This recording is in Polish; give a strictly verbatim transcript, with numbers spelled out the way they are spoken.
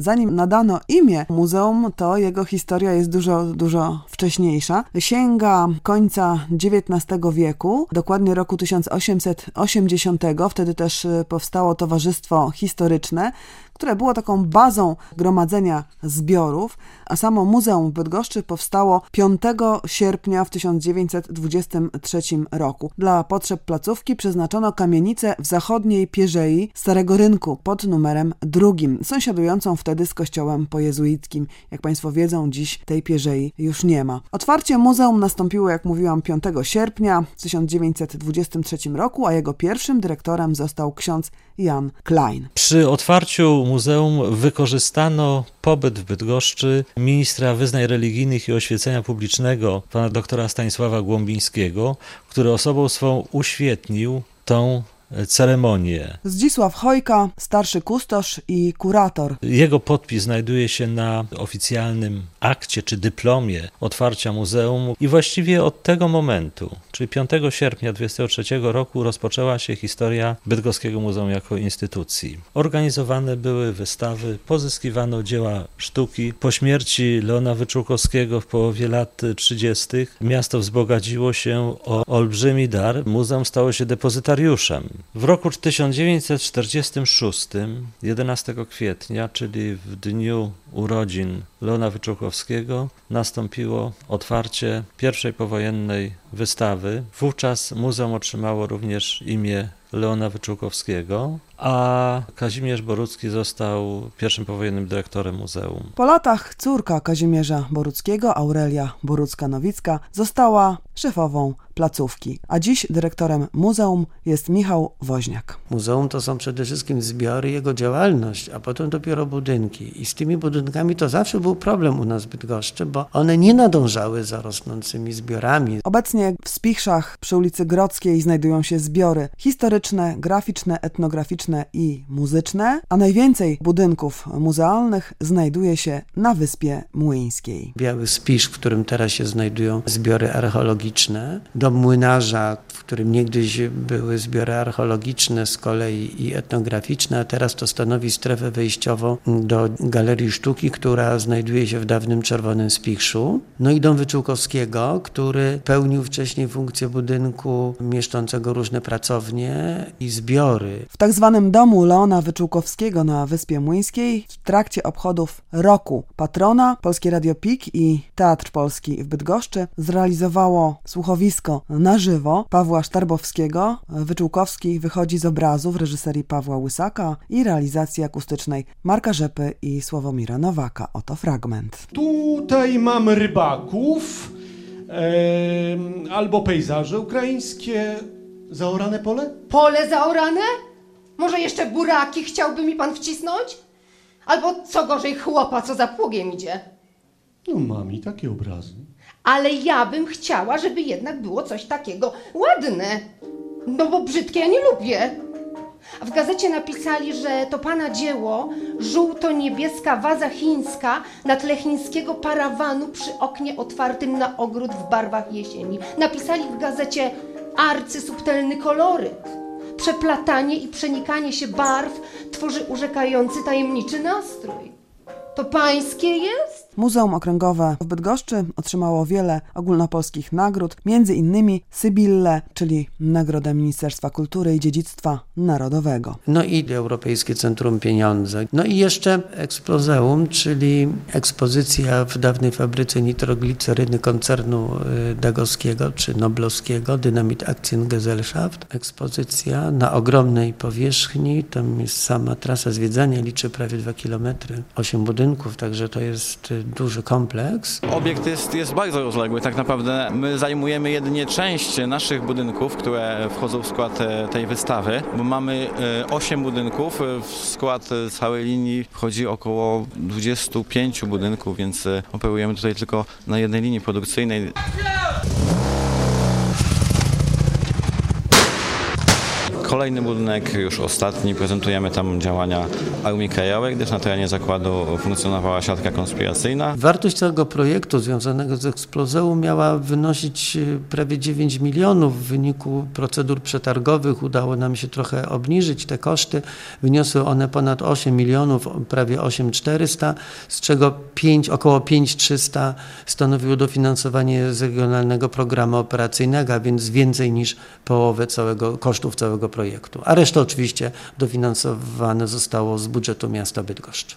zanim nadano imię muzeum, to jego historia jest dużo, dużo wcześniejsza. Sięga końca dziewiętnastego wieku, dokładnie roku tysiąc osiemset osiemdziesiątego. Wtedy też powstało Towarzystwo Historyczne, które było taką bazą gromadzenia zbiorów, a samo Muzeum w Bydgoszczy powstało piątego sierpnia w tysiąc dziewięćset dwudziestym trzecim roku. Dla potrzeb placówki przeznaczono kamienicę w zachodniej pierzei Starego Rynku pod numerem drugim, sąsiadującą wtedy z kościołem pojezuickim. Jak Państwo wiedzą, dziś tej pierzei już nie ma. Otwarcie muzeum nastąpiło, jak mówiłam, piątego sierpnia w tysiąc dziewięćset dwudziestym trzecim roku, a jego pierwszym dyrektorem został ksiądz Jan Klein. Przy otwarciu muzeum wykorzystano pobyt w Bydgoszczy ministra wyznań religijnych i oświecenia publicznego, pana doktora Stanisława Głąbińskiego, który osobą swą uświetnił tą ceremonię. Zdzisław Chojka, starszy kustosz i kurator. Jego podpis znajduje się na oficjalnym akcie czy dyplomie otwarcia muzeum i właściwie od tego momentu, czyli piątego sierpnia dwudziestego trzeciego roku, rozpoczęła się historia Bydgoskiego Muzeum jako instytucji. Organizowane były wystawy, pozyskiwano dzieła sztuki. Po śmierci Leona Wyczółkowskiego w połowie lat trzydziestych miasto wzbogaciło się o olbrzymi dar. Muzeum stało się depozytariuszem. W roku tysiąc dziewięćset czterdziestym szóstym, jedenastego kwietnia, czyli w dniu urodzin Leona Wyczółkowskiego, nastąpiło otwarcie pierwszej powojennej wystawy. Wówczas muzeum otrzymało również imię Leona Wyczółkowskiego, a Kazimierz Borucki został pierwszym powojennym dyrektorem muzeum. Po latach córka Kazimierza Boruckiego, Aurelia Borucka-Nowicka, została szefową placówki, a dziś dyrektorem muzeum jest Michał Woźniak. Muzeum to są przede wszystkim zbiory, jego działalność, a potem dopiero budynki. I z tymi budynkami to zawsze był problem u nas w Bydgoszczy, bo one nie nadążały za rosnącymi zbiorami. Obecnie w Spichrzach przy ulicy Grodzkiej znajdują się zbiory historyczne, graficzne, etnograficzne i muzyczne, a najwięcej budynków muzealnych znajduje się na Wyspie Młyńskiej. Biały Spisz, w którym teraz się znajdują zbiory archeologiczne, dom młynarza, w którym niegdyś były zbiory archeologiczne z kolei i etnograficzne, a teraz to stanowi strefę wejściową do Galerii Sztuki, która znajduje się w dawnym Czerwonym Spichrzu. No i dom Wyczółkowskiego, który pełnił wcześniej funkcję budynku mieszczącego różne pracownie i zbiory. W tak zwanym domu Leona Wyczółkowskiego na Wyspie Młyńskiej w trakcie obchodów roku patrona Polskie Radio P I K i Teatr Polski w Bydgoszczy zrealizowało słuchowisko na żywo Pawła Sztarbowskiego. Wyczółkowski wychodzi z obrazu w reżyserii Pawła Łysaka i realizacji akustycznej Marka Rzepy i Sławomira Nowaka. Oto fragment. Tutaj mamy rybaków, e, albo pejzaże ukraińskie. Zaorane pole? Pole zaorane? Może jeszcze buraki chciałby mi pan wcisnąć? Albo co gorzej chłopa, co za pługiem idzie? No mam i takie obrazy. Ale ja bym chciała, żeby jednak było coś takiego ładne. No bo brzydkie ja nie lubię. A w gazecie napisali, że to pana dzieło, żółto-niebieska waza chińska na tle chińskiego parawanu przy oknie otwartym na ogród w barwach jesieni. Napisali w gazecie arcysubtelny koloryt. Przeplatanie i przenikanie się barw tworzy urzekający tajemniczy nastrój. To pańskie jest? Muzeum Okręgowe w Bydgoszczy otrzymało wiele ogólnopolskich nagród, między innymi Sybille, czyli Nagrodę Ministerstwa Kultury i Dziedzictwa Narodowego. No i Europejskie Centrum Pieniądze. No i jeszcze Explozeum, czyli ekspozycja w dawnej fabryce nitrogliceryny koncernu dagowskiego czy noblowskiego, Dynamit Aktiengesellschaft. Ekspozycja na ogromnej powierzchni, tam jest sama trasa zwiedzania, liczy prawie dwa kilometry, osiem budynków, także to jest duży kompleks. Obiekt jest, jest bardzo rozległy. Tak naprawdę my zajmujemy jedynie część naszych budynków, które wchodzą w skład tej wystawy, bo mamy osiem budynków. W skład całej linii wchodzi około dwudziestu pięciu budynków, więc operujemy tutaj tylko na jednej linii produkcyjnej. Kolejny budynek, już ostatni, prezentujemy tam działania Armii Krajowej, gdyż na terenie zakładu funkcjonowała siatka konspiracyjna. Wartość całego projektu związanego z Exploseum miała wynosić prawie dziewięć milionów. W wyniku procedur przetargowych udało nam się trochę obniżyć te koszty. Wyniosły one ponad osiem milionów, prawie osiem tysięcy czterysta, z czego pięć, około pięć tysięcy trzysta stanowiło dofinansowanie z Regionalnego Programu Operacyjnego, a więc więcej niż połowę całego kosztów całego projektu. A reszta oczywiście dofinansowane zostało z budżetu miasta Bydgoszcz.